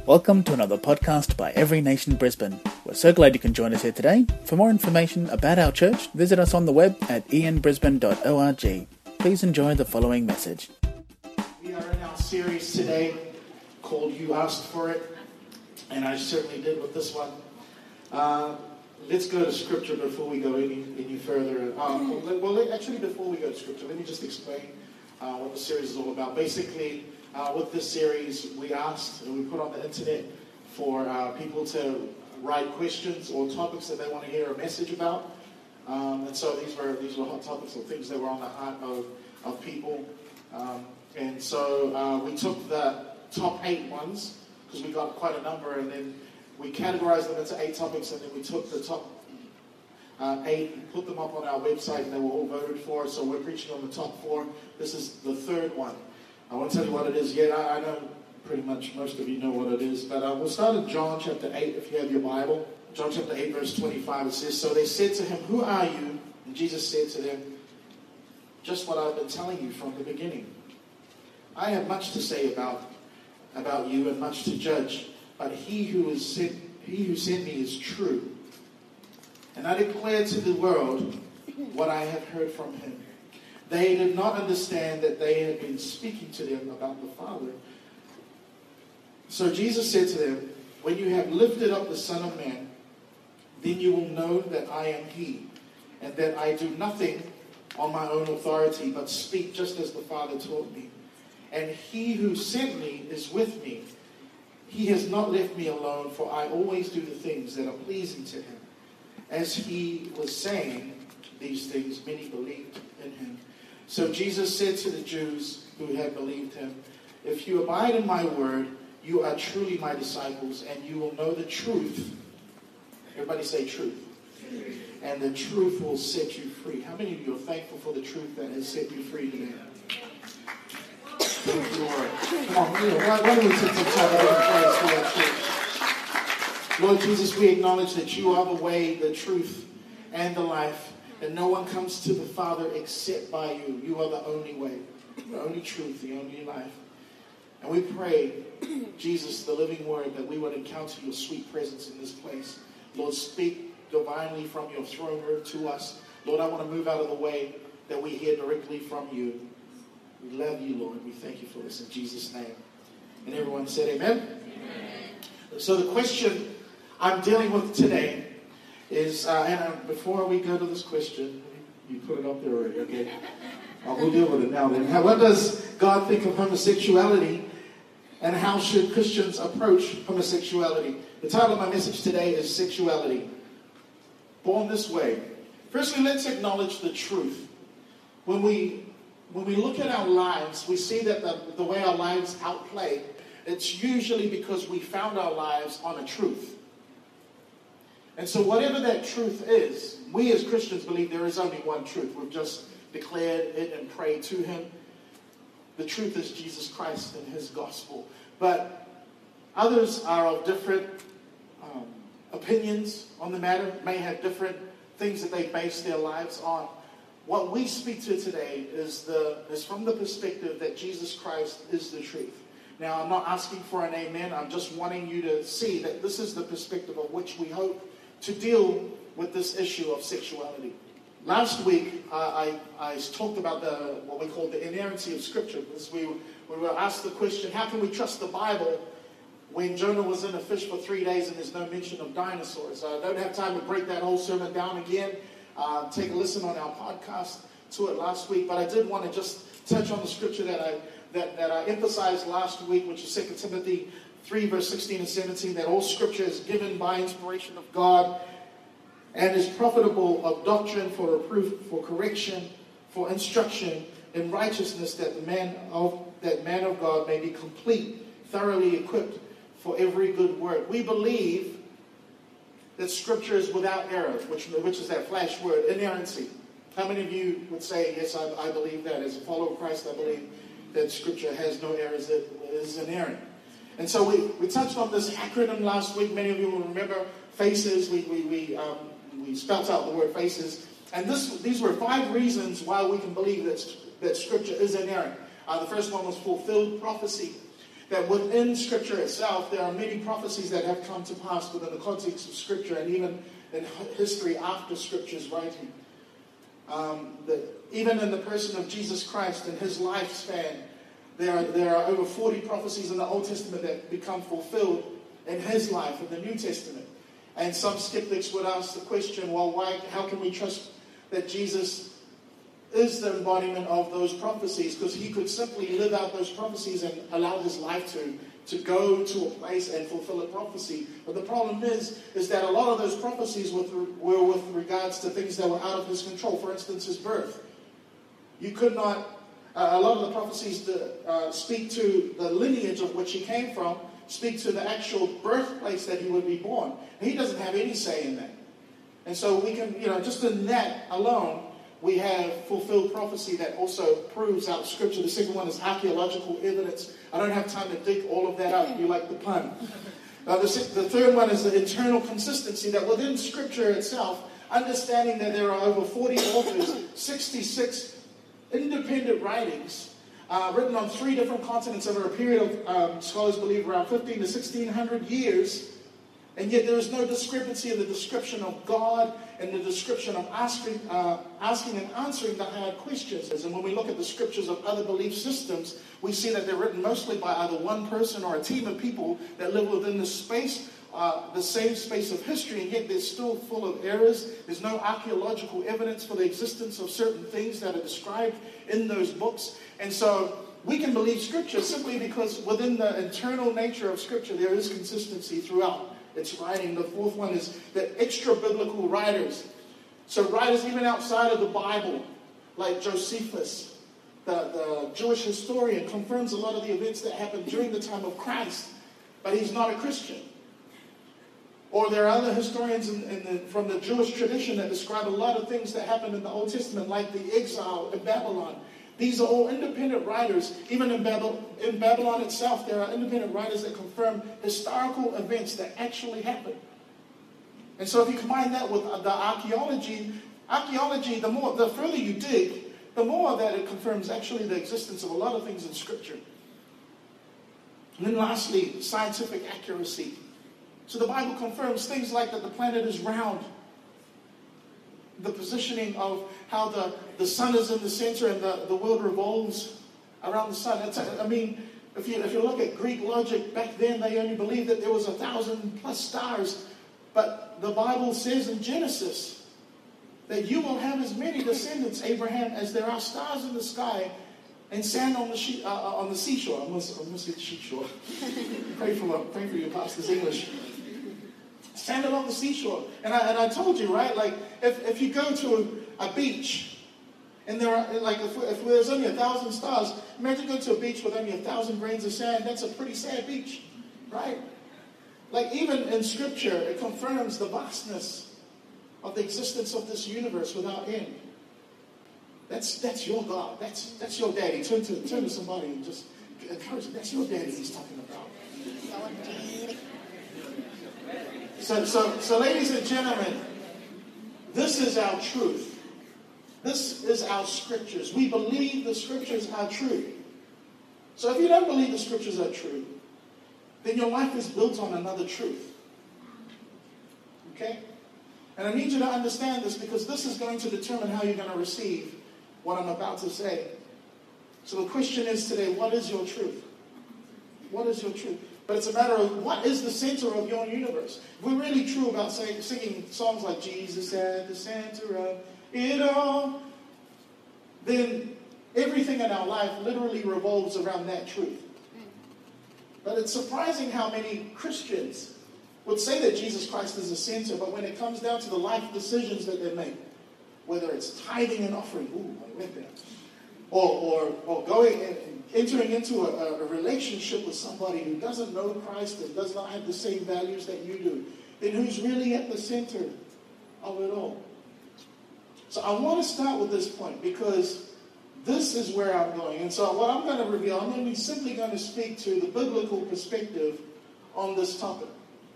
Welcome to another podcast by Every Nation Brisbane. We're so glad you can join us here today. For more information about our church, visit us on the web at ianbrisbane.org. Please enjoy the following message. We are in our series today called You Asked For It, and I certainly did with this one. Let's go to scripture before we go any further. Actually, before we go to scripture, let me just explain what the series is all about. Basically, with this series, we asked and we put on the internet for people to write questions or topics that they want to hear a message about. And so these were hot topics or things that were on the heart of people. And so we took the top 8 ones, because we got quite a number, and then we categorized them into 8 topics, and then we took the top 8 and put them up on our website, and they were all voted for. So we're preaching on the top 4. This is the third one. I won't tell you what it is yet. I know pretty much most of you know what it is. But we'll start in John chapter 8, if you have your Bible. John chapter 8, verse 25, it says, "So they said to him, 'Who are you?' And Jesus said to them, 'Just what I've been telling you from the beginning. I have much to say about you and much to judge, but he who sent me is true. And I declare to the world what I have heard from him.' They did not understand that they had been speaking to them about the Father. So Jesus said to them, 'When you have lifted up the Son of Man, then you will know that I am he, and that I do nothing on my own authority, but speak just as the Father taught me. And he who sent me is with me. He has not left me alone, for I always do the things that are pleasing to him.' As he was saying these things, many believed in him. So Jesus said to the Jews who had believed him, 'If you abide in my word, you are truly my disciples, and you will know the truth.'" Everybody say truth. "And the truth will set you free." How many of you are thankful for the truth that has set you free today? Thank you, Lord. Come on, why don't we take some time to praise for our church? Lord Jesus, we acknowledge that you are the way, the truth, and the life. And no one comes to the Father except by you. You are the only way, the only truth, the only life. And we pray, Jesus, the living word, that we would encounter your sweet presence in this place. Lord, speak divinely from your throne room to us. Lord, I want to move out of the way that we hear directly from you. We love you, Lord. We thank you for this in Jesus' name. And everyone said amen? Amen. So the question I'm dealing with today is, and before we go to this question, you put it up there already, okay? We'll deal with it now then. What does God think of homosexuality, and how should Christians approach homosexuality? The title of my message today is Sexuality. Born this way. Firstly, let's acknowledge the truth. When we look at our lives, we see that the way our lives outplay, it's usually because we found our lives on a truth. And so whatever that truth is, we as Christians believe there is only one truth. We've just declared it and prayed to him. The truth is Jesus Christ and his gospel. But others are of different opinions on the matter, may have different things that they base their lives on. What we speak to today is from the perspective that Jesus Christ is the truth. Now, I'm not asking for an amen. I'm just wanting you to see that this is the perspective of which we hope to deal with this issue of sexuality. Last week, I talked about what we call the inerrancy of Scripture. Because we were asked the question, how can we trust the Bible when Jonah was in a fish for 3 days and there's no mention of dinosaurs? I don't have time to break that whole sermon down again. Take a listen on our podcast to it last week. But I did want to just touch on the Scripture that I emphasized last week, which is 2 Timothy 3, verse 16 and 17, that all Scripture is given by inspiration of God and is profitable of doctrine, for reproof, for correction, for instruction in righteousness, that the man of God may be complete, thoroughly equipped for every good work. We believe that Scripture is without error, which is that flash word, inerrancy. How many of you would say, yes, I believe that. As a follower of Christ, I believe that Scripture has no errors, that it is inerrant. And so we touched on this acronym last week. Many of you will remember FACES. We spelt out the word FACES. And these were 5 reasons why we can believe that Scripture is inerrant. The first one was fulfilled prophecy. that within Scripture itself, there are many prophecies that have come to pass within the context of Scripture and even in history after Scripture's writing. Even in the person of Jesus Christ and his lifespan, there are over 40 prophecies in the Old Testament that become fulfilled in his life in the New Testament. And some skeptics would ask the question, well, how can we trust that Jesus is the embodiment of those prophecies? Because he could simply live out those prophecies and allow his life to go to a place and fulfill a prophecy. But the problem is that a lot of those prophecies were with regards to things that were out of his control. For instance, his birth. You could not, a lot of the prophecies that speak to the lineage of which he came from, speak to the actual birthplace that he would be born. And he doesn't have any say in that. And so we can, just in that alone, we have fulfilled prophecy that also proves out Scripture. The second one is archaeological evidence. I don't have time to dig all of that out. You like the pun. The third one is the internal consistency, that within Scripture itself, understanding that there are over 40 authors, 66 independent writings, written on 3 different continents over a period of, scholars believe, around 15 to 1600 years. And yet there is no discrepancy in the description of God and the description of asking and answering the hard questions. And when we look at the scriptures of other belief systems, we see that they're written mostly by either one person or a team of people that live within the same space of history, and yet they're still full of errors. There's no archaeological evidence for the existence of certain things that are described in those books. And so we can believe Scripture simply because within the internal nature of Scripture, there is consistency throughout its writing. The fourth one is the extra-biblical writers. So writers even outside of the Bible, like Josephus, the Jewish historian, confirms a lot of the events that happened during the time of Christ, but he's not a Christian. Or there are other historians from the Jewish tradition that describe a lot of things that happened in the Old Testament, like the exile in Babylon. These are all independent writers. Even in Babylon itself, there are independent writers that confirm historical events that actually happened. And so if you combine that with the archaeology, the further you dig, the more that it confirms actually the existence of a lot of things in Scripture. And then lastly, scientific accuracy. So the Bible confirms things like that the planet is round. The positioning of how the sun is in the center and the world revolves around the sun. If you look at Greek logic, back then they only believed that there was 1,000+ stars. But the Bible says in Genesis that you will have as many descendants, Abraham, as there are stars in the sky and sand on the seashore. I almost said seashore. Pray for your pastor's English. Sand along the seashore. And I told you, right? Like, if you go to a beach, and there are, like, if there's only 1,000 stars, imagine going to a beach with only 1,000 grains of sand. That's a pretty sad beach, right? Like, even in Scripture, it confirms the vastness of the existence of this universe without end. That's your God. That's your daddy. Turn to somebody and just encourage them. That's your daddy he's talking about. So ladies and gentlemen, this is our truth. This is our Scriptures. We believe the Scriptures are true. So if you don't believe the Scriptures are true, then your life is built on another truth. Okay? And I need you to understand this, because this is going to determine how you're going to receive what I'm about to say. So the question is today, what is your truth? What is your truth? But it's a matter of what is the center of your universe. If we're really true about singing songs like Jesus at the center of it all, then everything in our life literally revolves around that truth. But it's surprising how many Christians would say that Jesus Christ is the center, but when it comes down to the life decisions that they make, whether it's tithing and offering, I went there, or going and entering into a relationship with somebody who doesn't know Christ and does not have the same values that you do, then who's really at the center of it all? So I want to start with this point, because this is where I'm going. And so what I'm going to reveal, I'm going to be simply going to speak to the biblical perspective on this topic.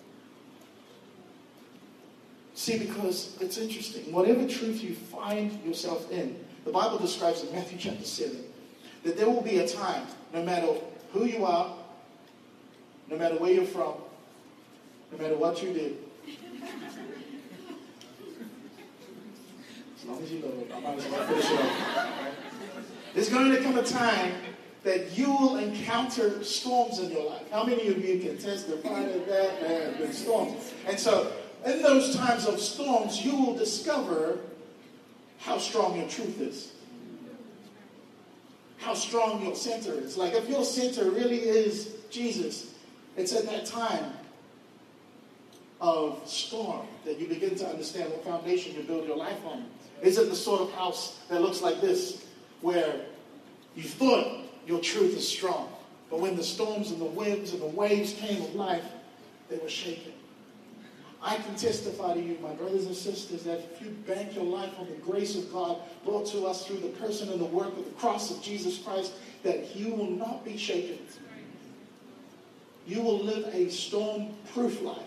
See, because it's interesting. Whatever truth you find yourself in, the Bible describes in Matthew chapter 7, that there will be a time, no matter who you are, no matter where you're from, no matter what you did. As long as you know it, I might as well finish it off. There's going to come a time that you will encounter storms in your life. How many of you can testify to that? There have been storms. And so, in those times of storms, you will discover how strong your truth is. How strong your center is. Like, if your center really is Jesus, it's at that time of storm that you begin to understand what foundation you build your life on. Is it the sort of house that looks like this, where you thought your truth is strong, but when the storms and the winds and the waves came of life, they were shaken? I can testify to you, my brothers and sisters, that if you bank your life on the grace of God brought to us through the person and the work of the cross of Jesus Christ, that you will not be shaken. You will live a storm-proof life.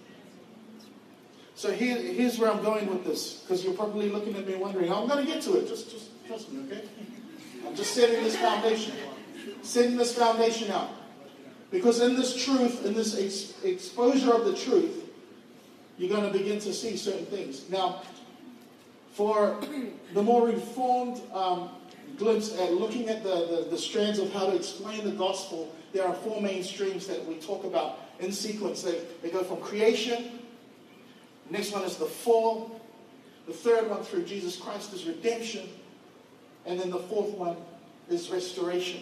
So here's where I'm going with this, because you're probably looking at me wondering, I'm going to get to it. Just trust me, okay? I'm just setting this foundation. Setting this foundation out. Because in this truth, in this exposure of the truth, you're going to begin to see certain things. Now, for the more reformed glimpse at looking at the strands of how to explain the gospel, there are four main streams that we talk about in sequence. They go from creation. The next one is the fall. The third one, through Jesus Christ, is redemption. And then the fourth one is restoration.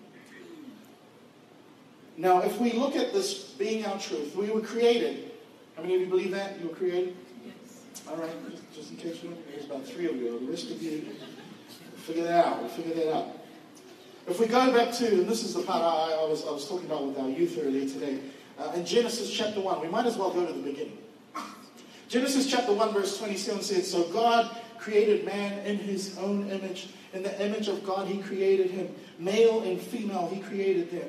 Now, if we look at this being our truth, we were created. How many of you believe that? You were created? Yes. All right, just in case you don't, there's about 3 of you. The rest of you, figure that out. We'll figure that out. If we go back to, and this is the part I was talking about with our youth earlier today, in Genesis chapter 1, we might as well go to the beginning. Genesis chapter 1 verse 27 says, so God created man in his own image. In the image of God he created him. Male and female he created them.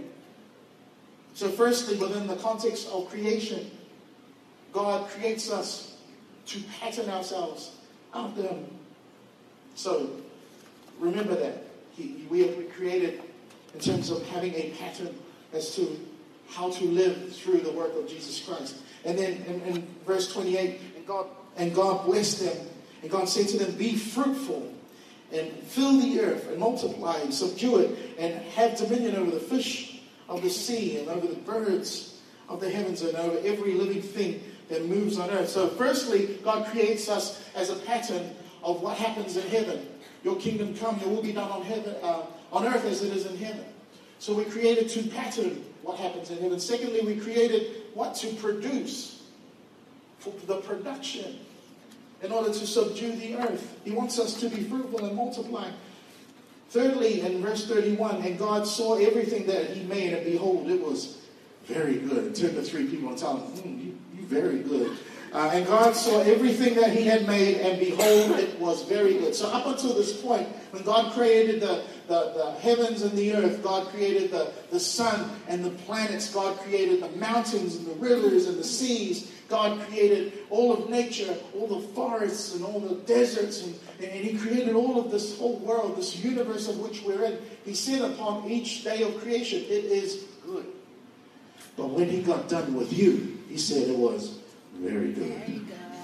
So firstly, within the context of creation, God creates us to pattern ourselves after him. So remember that. We are created in terms of having a pattern as to how to live through the work of Jesus Christ. And then in verse 28, and God blessed them. And God said to them, be fruitful and fill the earth and multiply and subdue it and have dominion over the fish of the sea and over the birds of the heavens and over every living thing that moves on earth. So firstly, God creates us as a pattern of what happens in heaven. Your kingdom come, your will be done on earth as it is in heaven. So we created to pattern what happens in heaven. Secondly, we created what to produce. For the production, in order to subdue the earth. He wants us to be fruitful and multiply. Thirdly, in verse 31, and God saw everything that he made, and behold, it was very good. Turn to 3 people and tell them, you very good. And God saw everything that he had made, and behold, it was very good. So up until this point, when God created the heavens and the earth, God created the sun and the planets, God created the mountains and the rivers and the seas, God created all of nature, all the forests and all the deserts, and he created all of this whole world, this universe of which we're in. He said upon each day of creation, it is good. But when he got done with you, he said it was very good. Very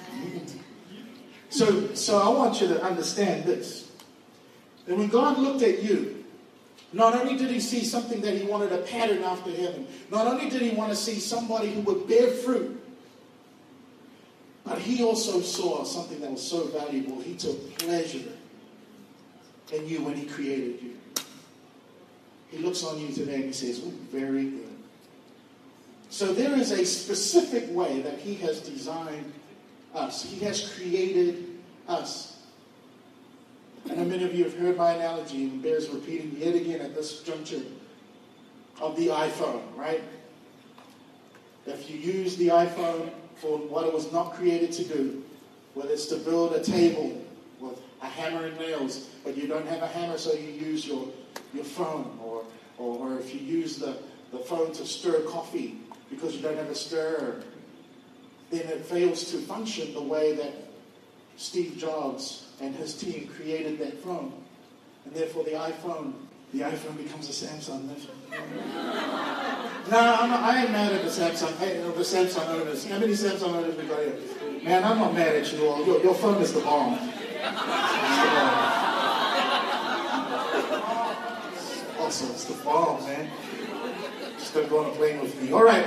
good. So I want you to understand this. That when God looked at you, not only did he see something that he wanted a pattern after heaven, not only did he want to see somebody who would bear fruit, but he also saw something that was so valuable. He took pleasure in you when he created you. He looks on you today and he says, oh, very good. So there is a specific way that he has designed us. He has created us. I know many of you have heard my analogy, and it bears repeating yet again at this juncture, of the iPhone, right? If you use the iPhone for what it was not created to do, whether it's to build a table with a hammer and nails, but you don't have a hammer, so you use your phone, or if you use the phone to stir coffee because you don't have a stirrer, then it fails to function the way that Steve Jobs and his team created that phone. And therefore the iPhone the iPhone becomes a Samsung. No, I ain't mad at the Samsung. The Samsung owners. How many Samsung owners we got here? Man, I'm not mad at you all. Your phone is the bomb. Awesome, it's the bomb, man. Just don't go on a plane with me. All right.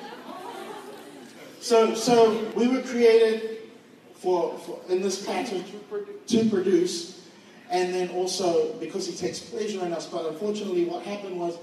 So we were created for in this pattern to produce, and then also because He takes pleasure in us. But unfortunately, what happened was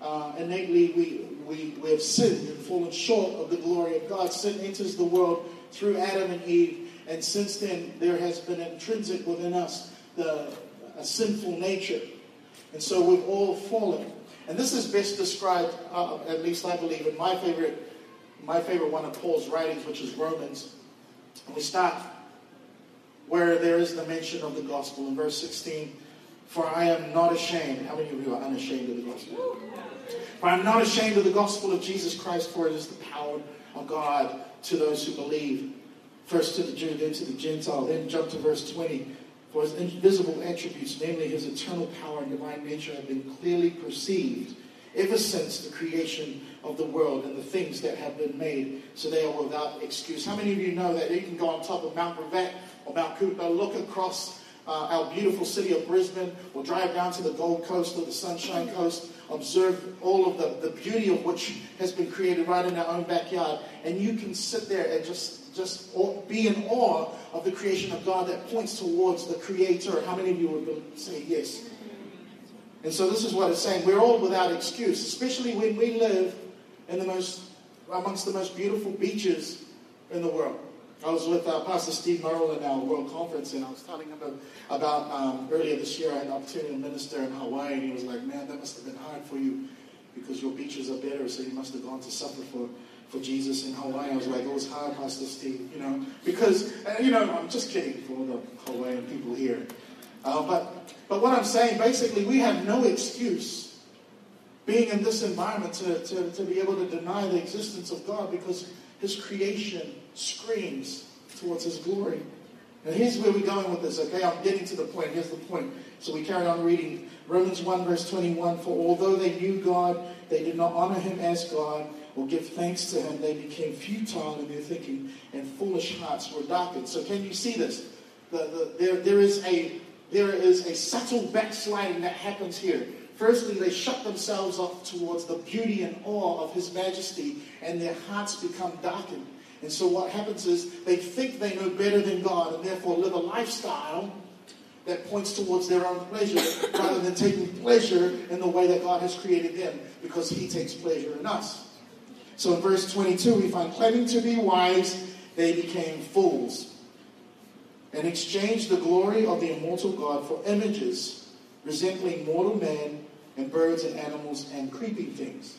innately we have sinned and fallen short of the glory of God. Sin enters the world through Adam and Eve, and since then there has been intrinsic within us a sinful nature, and so we've all fallen. And this is best described, at least I believe, in my favorite one of Paul's writings, which is Romans. And we start where there is the mention of the gospel in verse 16. For I am not ashamed. How many of you are unashamed of the gospel? For I am not ashamed of the gospel of Jesus Christ, for it is the power of God to those who believe. First to the Jew, then to the Gentile. Then jump to verse 20. For His invisible attributes, namely His eternal power and divine nature, have been clearly perceived ever since the creation of the world and the things that have been made, so they are without excuse. How many of you know that you can go on top of Mount Gravatt or Mount Cooper, look across our beautiful city of Brisbane, or drive down to the Gold Coast or the Sunshine Coast, observe all of the beauty of which has been created right in our own backyard, and you can sit there and just be in awe of the creation of God that points towards the Creator. How many of you would say yes? And so this is what it's saying. We're all without excuse, especially when we live in amongst the most beautiful beaches in the world. I was with Pastor Steve Merrill in our World Conference, and I was telling him about earlier this year I had an opportunity to minister in Hawaii, and he was like, man, that must have been hard for you because your beaches are better, so you must have gone to suffer for Jesus in Hawaii. I was like, it was hard, Pastor Steve, because, I'm just kidding for the Hawaiian people here. But what I'm saying, basically, we have no excuse being in this environment to be able to deny the existence of God, because His creation screams towards His glory. And here's where we're going with this, okay? I'm getting to the point. Here's the point. So we carry on reading Romans 1, verse 21. For although they knew God, they did not honor Him as God or give thanks to Him. They became futile in their thinking, and foolish hearts were darkened. So can you see this? There is a subtle backsliding that happens here. Firstly, they shut themselves off towards the beauty and awe of His majesty, and their hearts become darkened. And so what happens is they think they know better than God, and therefore live a lifestyle that points towards their own pleasure rather than taking pleasure in the way that God has created them, because He takes pleasure in us. So in verse 22, we find, claiming to be wise, they became fools, and exchanged the glory of the immortal God for images, resembling mortal man and birds and animals and creeping things.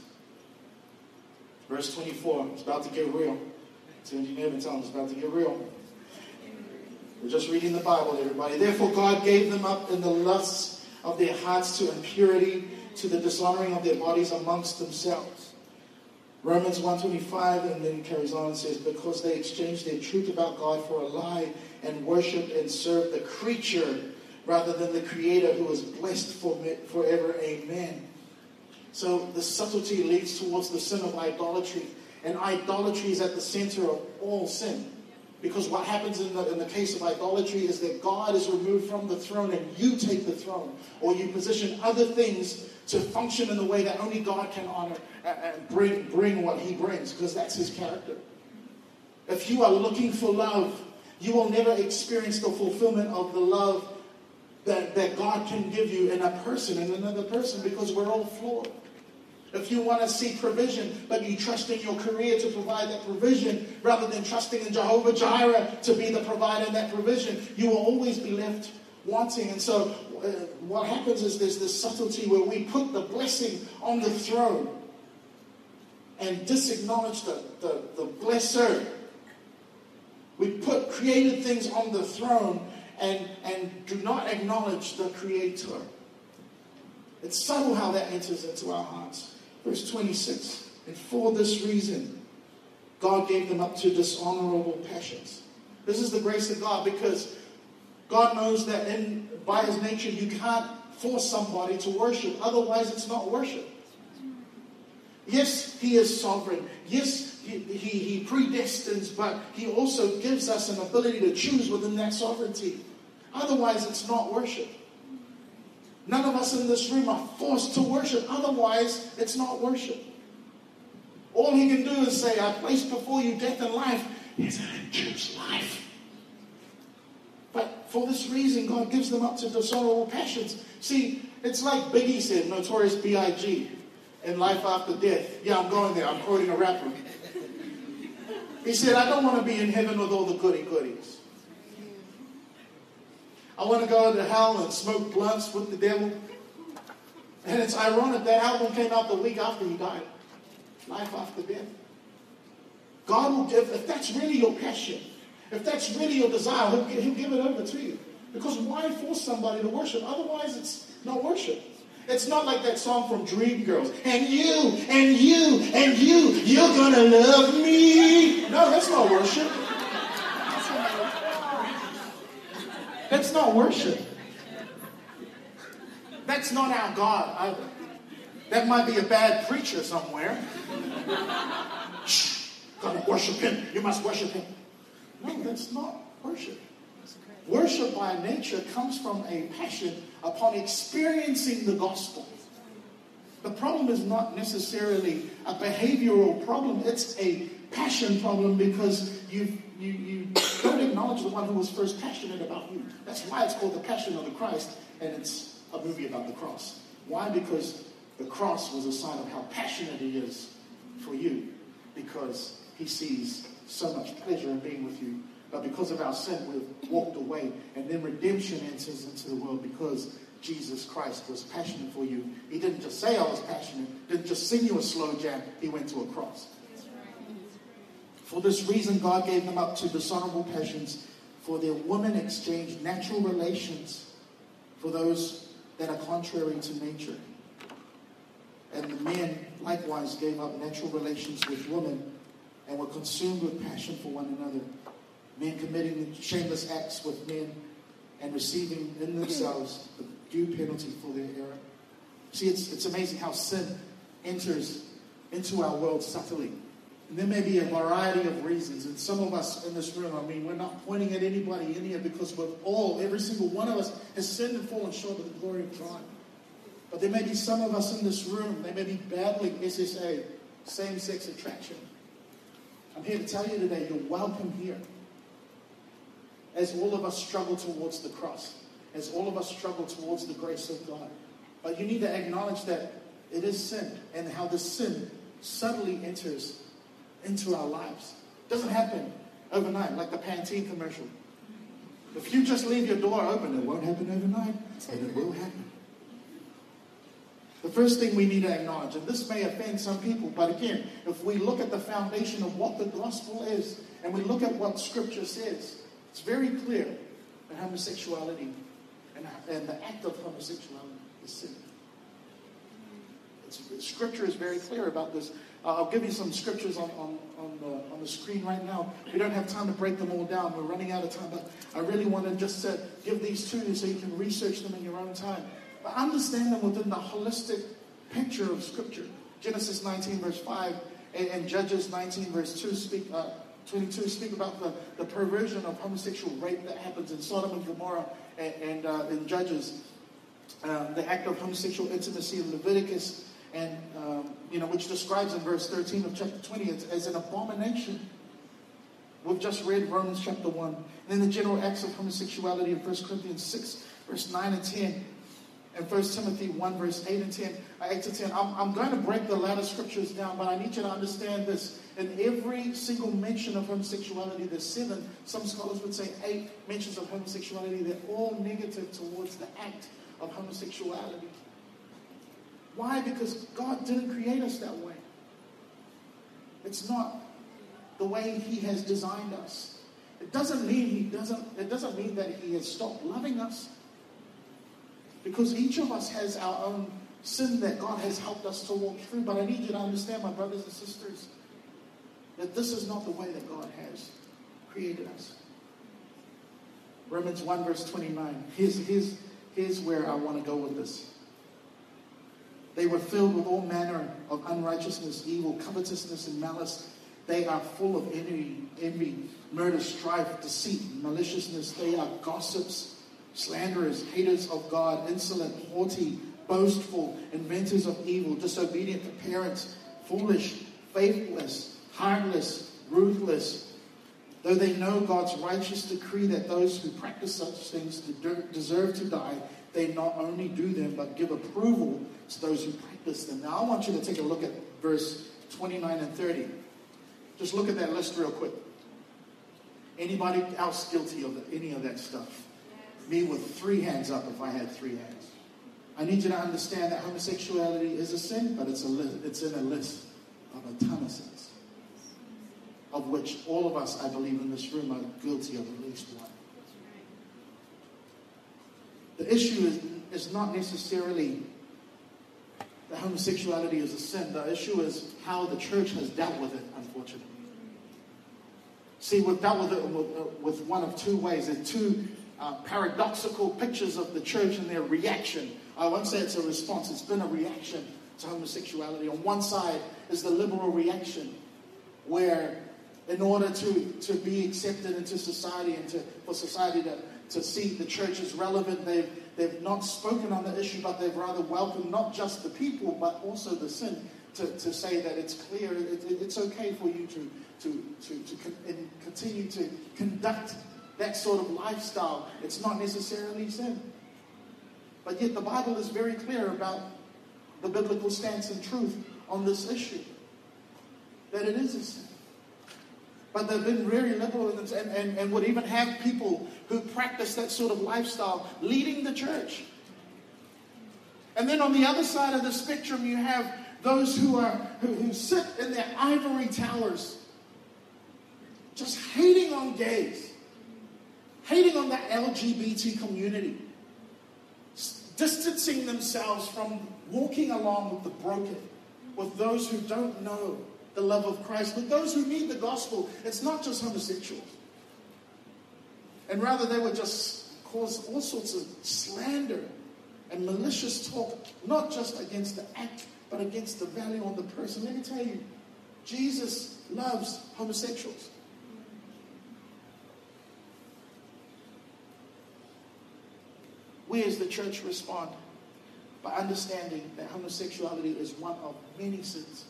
Verse 24, it's about to get real. So you never tell them it's about to get real. We're just reading the Bible, everybody. Therefore God gave them up in the lusts of their hearts to impurity, to the dishonoring of their bodies amongst themselves. Romans 1:25, and then it carries on and says, because they exchanged their truth about God for a lie, and worshipped and served the creature rather than the Creator, who is blessed forever. Amen. So the subtlety leads towards the sin of idolatry. And idolatry is at the center of all sin. Because what happens in the case of idolatry is that God is removed from the throne and you take the throne. Or you position other things to function in the way that only God can honor and bring what He brings, because that's His character. If you are looking for love, you will never experience the fulfillment of the love that God can give you in a person, in another person, because we're all flawed. If you want to see provision, but you trust in your career to provide that provision, rather than trusting in Jehovah Jireh to be the provider in that provision, you will always be left wanting. And so what happens is there's this subtlety where we put the blessing on the throne and disacknowledge the blesser. We put created things on the throne and do not acknowledge the Creator. It's subtle how that enters into our hearts. Verse 26, and for this reason, God gave them up to dishonorable passions. This is the grace of God, because God knows that by His nature you can't force somebody to worship. Otherwise, it's not worship. Yes, he is sovereign. Yes, he predestines, but he also gives us an ability to choose within that sovereignty. Otherwise, it's not worship. None of us in this room are forced to worship. Otherwise, it's not worship. All he can do is say, I place before you death and life. He said, choose life. But for this reason, God gives them up to dishonorable passions. See, it's like Biggie said, Notorious B.I.G., in Life After Death. Yeah, I'm going there. I'm quoting a rapper. He said, I don't want to be in heaven with all the goody-goodies. I want to go to hell and smoke blunts with the devil. And it's ironic that album came out the week after he died. Life After Death. God will give, if that's really your passion, if that's really your desire, he'll give it over to you. Because why force somebody to worship? Otherwise, it's not worship. It's not like that song from Dreamgirls. And you, and you, and you're gonna love me. No, that's not worship. That's not worship. That's not our God either. That might be a bad preacher somewhere. Shh, gotta worship him. You must worship him. No, that's not worship. Worship by nature comes from a passion upon experiencing the gospel. The problem is not necessarily a behavioral problem. It's a passion problem because you don't acknowledge the one who was first passionate about you. That's why it's called The Passion of the Christ, and it's a movie about the cross. Why? Because the cross was a sign of how passionate he is for you, because he sees so much pleasure in being with you. But because of our sin, we've walked away. And then redemption enters into the world because Jesus Christ was passionate for you. He didn't just say I was passionate, didn't just sing you a slow jam. He went to a cross. For this reason, God gave them up to dishonorable passions, for their women exchanged natural relations for those that are contrary to nature. And the men likewise gave up natural relations with women and were consumed with passion for one another. Men committing shameless acts with men and receiving in themselves the due penalty for their error. See, it's amazing how sin enters into our world subtly. And there may be a variety of reasons. And some of us in this room, we're not pointing at anybody in here because every single one of us has sinned and fallen short of the glory of God. But there may be some of us in this room, they may be battling SSA, same-sex attraction. I'm here to tell you today, you're welcome here. As all of us struggle towards the cross, as all of us struggle towards the grace of God. But you need to acknowledge that it is sin, and how the sin subtly enters into our lives. It doesn't happen overnight, like the Pantene commercial. If you just leave your door open, it won't happen overnight, and it will happen. The first thing we need to acknowledge, and this may offend some people, but again, if we look at the foundation of what the gospel is, and we look at what Scripture says, it's very clear that homosexuality and the act of homosexuality is sin. Scripture is very clear about this. I'll give you some scriptures on the screen right now. We don't have time to break them all down. We're running out of time, but I really want to just give these to you so you can research them in your own time. But understand them within the holistic picture of Scripture. Genesis 19 verse 5 and Judges 19 verse 22 speak about the perversion of homosexual rape that happens in Sodom and Gomorrah and in Judges. The act of homosexual intimacy in Leviticus, and which describes in verse 13 of chapter 20 as an abomination. We've just read Romans chapter 1. And then the general acts of homosexuality in 1 Corinthians 6 verse 9 and 10. And 1 Timothy 1 verse 8 and 10. 8 to 10. I'm going to break the latter scriptures down, but I need you to understand this. In every single mention of homosexuality, there's 7, some scholars would say 8 mentions of homosexuality. They're all negative towards the act of homosexuality. Why? Because God didn't create us that way. It's not the way He has designed us. It doesn't mean that He has stopped loving us. Because each of us has our own sin that God has helped us to walk through. But I need you to understand, my brothers and sisters, that this is not the way that God has created us. Romans 1 verse 29. Here's here's where I want to go with this. They were filled with all manner of unrighteousness, evil, covetousness, and malice. They are full of envy, murder, strife, deceit, maliciousness. They are gossips, slanderers, haters of God, insolent, haughty, boastful, inventors of evil, disobedient to parents, foolish, faithless, heartless, ruthless. Though they know God's righteous decree that those who practice such things deserve to die, they not only do them, but give approval to those who practice them. Now, I want you to take a look at verse 29 and 30. Just look at that list real quick. Anybody else guilty of any of that stuff? Yes. Me with 3 hands up if I had 3 hands. I need you to understand that homosexuality is a sin, but it's in a list of a ton of sins, of which all of us, I believe, in this room are guilty of at least one. The issue is not necessarily that homosexuality is a sin. The issue is how the church has dealt with it, unfortunately. See, we've dealt with it with one of 2 ways. There are 2 paradoxical pictures of the church and their reaction. I won't say it's a response. It's been a reaction to homosexuality. On one side is the liberal reaction, where in order to be accepted into society and for society to see the church as relevant, they've not spoken on the issue, but they've rather welcomed not just the people, but also the sin, to say that it's clear, it's okay for you to continue to conduct that sort of lifestyle. It's not necessarily sin. But yet the Bible is very clear about the biblical stance and truth on this issue, that it is a sin. But they've been very liberal and would even have people who practice that sort of lifestyle leading the church. And then on the other side of the spectrum, you have those who sit in their ivory towers, just hating on gays, hating on the LGBT community, distancing themselves from walking along with the broken, with those who don't know the love of Christ, with those who need the gospel. It's not just homosexuals. And rather they would just cause all sorts of slander and malicious talk, not just against the act, but against the value on the person. Let me tell you, Jesus loves homosexuals. We as the church respond by understanding that homosexuality is one of many sins.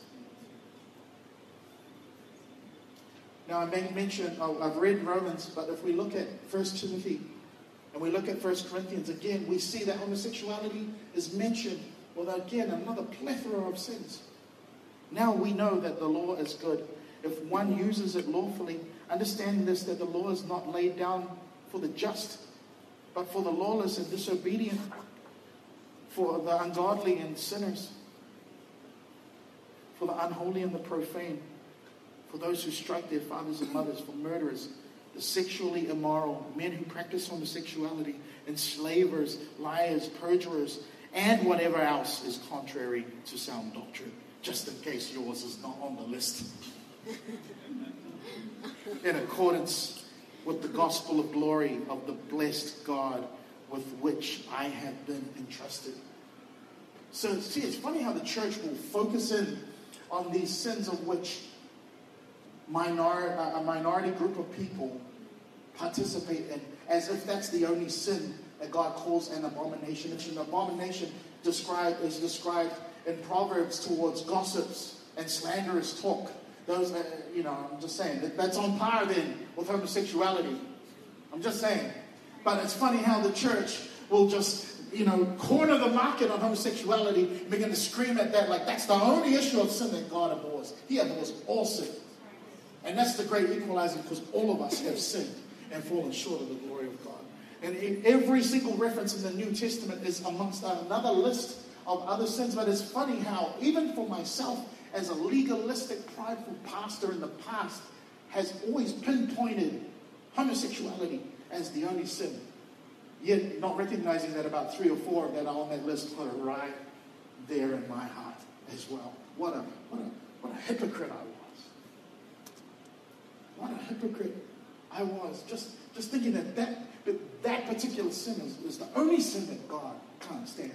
Now, I may mention, I've read Romans, but if we look at 1 Timothy and we look at 1 Corinthians, again, we see that homosexuality is mentioned with, again, another plethora of sins. Now we know that the law is good if one uses it lawfully, understanding this, that the law is not laid down for the just, but for the lawless and disobedient, for the ungodly and sinners, for the unholy and the profane, for those who strike their fathers and mothers, for murderers, the sexually immoral, men who practice homosexuality, enslavers, liars, perjurers, and whatever else is contrary to sound doctrine, just in case yours is not on the list. In accordance with the gospel of glory of the blessed God with which I have been entrusted. So, see, it's funny how the church will focus in on these sins of which a minority group of people participate in, as if that's the only sin that God calls an abomination. It's an abomination is described in Proverbs towards gossips and slanderous talk. Those, I'm just saying, that's on par then with homosexuality. I'm just saying. But it's funny how the church will just, corner the market on homosexuality and begin to scream at that like that's the only issue of sin that God abhors. He abhors all sin. And that's the great equalizer, because all of us have sinned and fallen short of the glory of God. And in every single reference in the New Testament is amongst another list of other sins. But it's funny how, even for myself, as a legalistic, prideful pastor in the past, has always pinpointed homosexuality as the only sin. Yet not recognizing that about 3 or 4 that are on that list are right there in my heart as well. What a hypocrite I was. What a hypocrite I was. Just thinking But that particular sin is the only sin that God can't stand.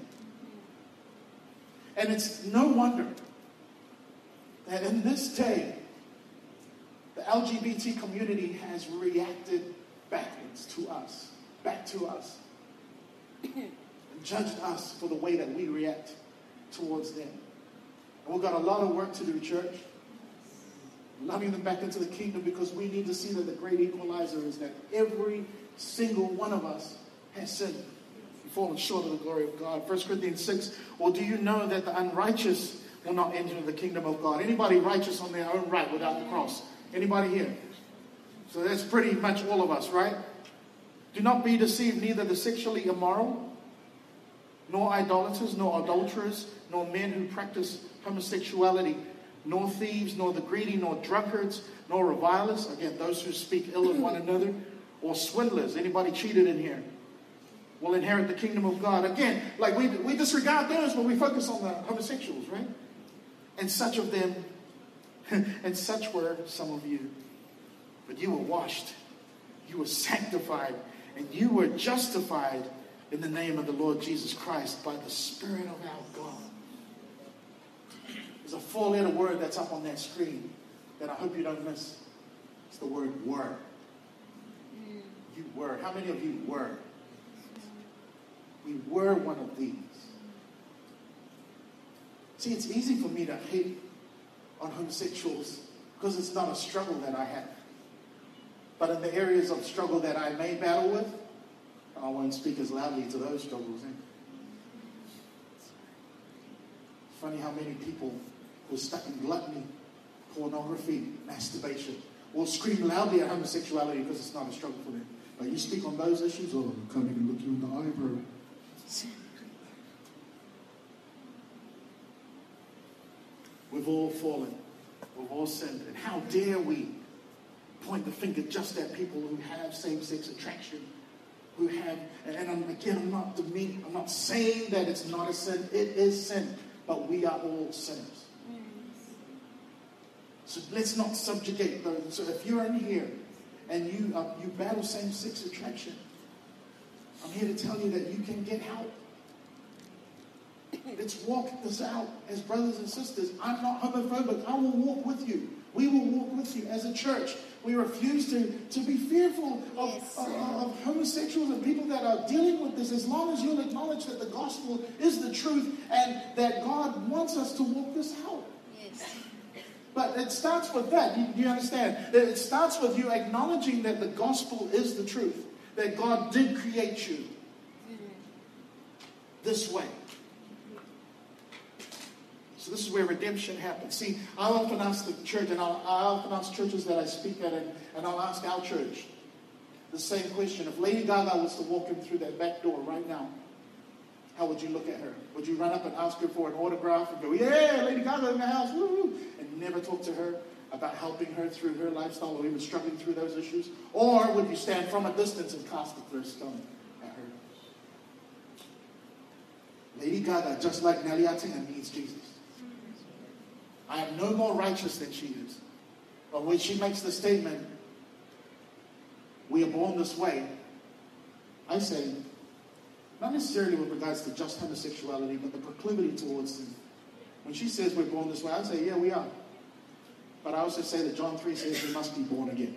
And it's no wonder that in this day, the LGBT community has reacted backwards to us, back to us, and judged us for the way that we react towards them. And we've got a lot of work to do, church. Loving them back into the kingdom, because we need to see that the great equalizer is that every single one of us has sinned and fallen short of the glory of God. 1 Corinthians 6, well, do you know that the unrighteous will not enter the kingdom of God? Anybody righteous on their own right without the cross? Anybody here? So that's pretty much all of us, right? Do not be deceived, neither the sexually immoral, nor idolaters, nor adulterers, nor men who practice homosexuality, nor thieves, nor the greedy, nor drunkards, nor revilers, again, those who speak ill of one another, or swindlers. Anybody cheated in here? Will inherit the kingdom of God. Again, like we disregard those, but we focus on the homosexuals, right? And such of them, and such were some of you. But you were washed, you were sanctified, and you were justified in the name of the Lord Jesus Christ by the Spirit of our God. There's a 4-letter word that's up on that screen that I hope you don't miss. It's the word were. You were. How many of you were? We were one of these. See, it's easy for me to hate on homosexuals because it's not a struggle that I have. But in the areas of struggle that I may battle with, I won't speak as loudly to those struggles. It's funny how many people who are stuck in gluttony, pornography, masturbation will scream loudly at homosexuality because it's not a struggle for them. But you speak on those issues, oh, I can't even look you in the eye, bro. We've all fallen. We've all sinned. And how dare we point the finger just at people who have same-sex attraction, who have, and I'm not saying that it's not a sin. It is sin. But we are all sinners. So let's not subjugate those. So if you're in here and you battle same-sex attraction, I'm here to tell you that you can get help. Let's walk this out as brothers and sisters. I'm not homophobic. I will walk with you. We will walk with you as a church. We refuse to be fearful of homosexuals and people that are dealing with this, as long as you'll acknowledge that the gospel is the truth and that God wants us to walk this out. Yes. But it starts with that. Do you understand? It starts with you acknowledging that the gospel is the truth, that God did create you this way. So this is where redemption happens. See, I'll often ask the church, and I'll often ask churches that I speak at, and I'll ask our church the same question. If Lady Gaga was to walk in through that back door right now, how would you look at her? Would you run up and ask her for an autograph and go, yeah, Lady Gaga in the house, woo, and never talk to her about helping her through her lifestyle or even struggling through those issues? Or would you stand from a distance and cast the first stone at her? Lady Gaga, just like Nelly Atinga, needs Jesus. I am no more righteous than she is. But when she makes the statement, we are born this way, I say, not necessarily with regards to just homosexuality, but the proclivity towards sin. When she says we're born this way, I say, yeah, we are. But I also say that John 3 says we must be born again.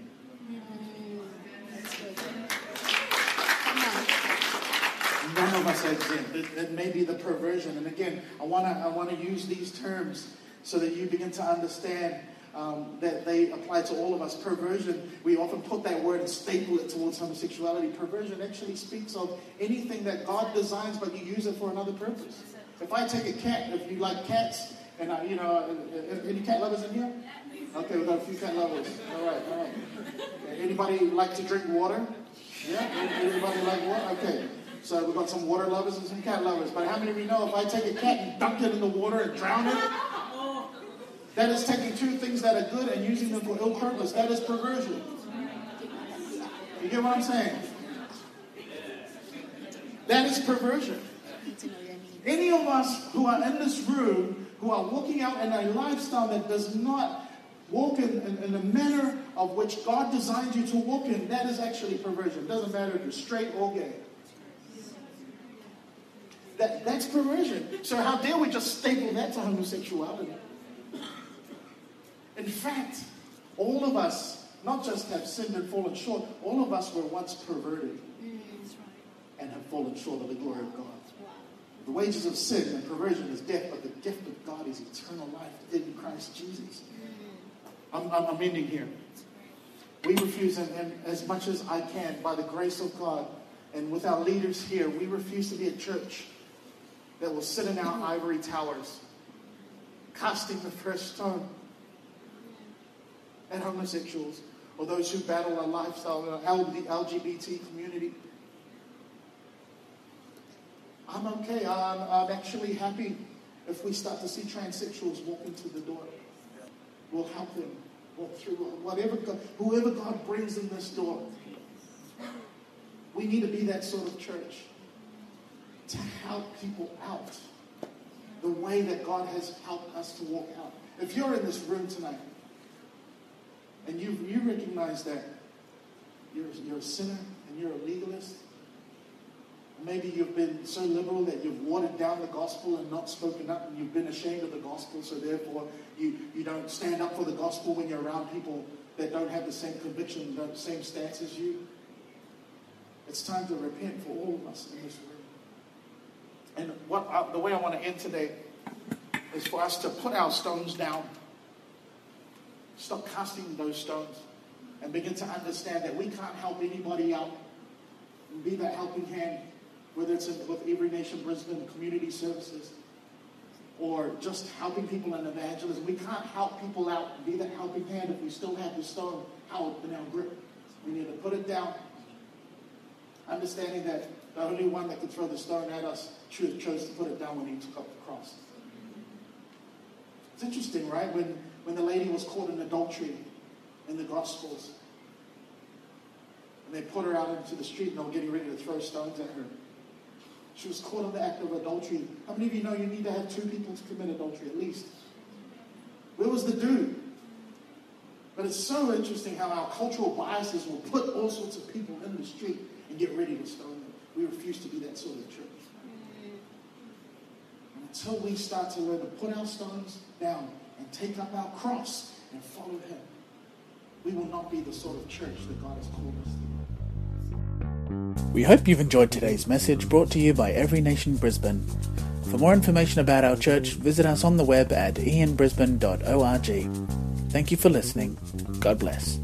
None of us are exempt. That may be the perversion. And again, I want to use these terms so that you begin to understand that they apply to all of us. Perversion, we often put that word and staple it towards homosexuality. Perversion actually speaks of anything that God designs, but you use it for another purpose. If I take a cat, if you like cats, and any cat lovers in here? Okay, we've got a few cat lovers. All right. Anybody like to drink water? Yeah? Anybody like water? Okay. So we've got some water lovers and some cat lovers. But how many of you know if I take a cat and dunk it in the water and drown it, that is taking two things that are good and using them for ill purpose. That is perversion. You get what I'm saying? That is perversion. Any of us who are in this room, who are walking out in a lifestyle that does not walk in the manner of which God designed you to walk in, that is actually perversion. It doesn't matter if you're straight or gay. That's perversion. So how dare we just staple that to homosexuality? In fact, all of us, not just have sinned and fallen short, all of us were once perverted and have fallen short of the glory of God. The wages of sin and perversion is death, but the gift of God is eternal life in Christ Jesus. I'm ending here. We refuse, and as much as I can, by the grace of God, and with our leaders here, we refuse to be a church that will sit in our ivory towers, casting the first stone at homosexuals or those who battle a lifestyle, the LGBT community. I'm okay. I'm actually happy if we start to see transsexuals walk into the door. We'll help them walk through whoever God brings in this door. We need to be that sort of church to help people out the way that God has helped us to walk out. If you're in this room tonight and you recognize that you're a sinner and you're a legalist, maybe you've been so liberal that you've watered down the gospel and not spoken up, and you've been ashamed of the gospel, so therefore you don't stand up for the gospel when you're around people that don't have the same conviction, the same stance as you. It's time to repent for all of us in this room. And the way I want to end today is for us to put our stones down. Stop casting those stones and begin to understand that we can't help anybody out and be that helping hand, whether it's with Every Nation Brisbane Community Services or just helping people in evangelism. We can't help people out and be that helping hand if we still have the stone held in our grip. We need to put it down, understanding that the only one that could throw the stone at us chose to put it down when he took up the cross. It's interesting, right? When the lady was caught in adultery in the Gospels, and they put her out into the street and they were getting ready to throw stones at her. She was caught in the act of adultery. How many of you know you need to have two people to commit adultery at least? Where was the dude? But it's so interesting how our cultural biases will put all sorts of people in the street and get ready to stone them. We refuse to be that sort of church. Until we start to learn to put our stones down and take up our cross and follow him, we will not be the sort of church that God has called us to. We hope you've enjoyed today's message brought to you by Every Nation Brisbane. For more information about our church, visit us on the web at ianbrisbane.org. Thank you for listening. God bless.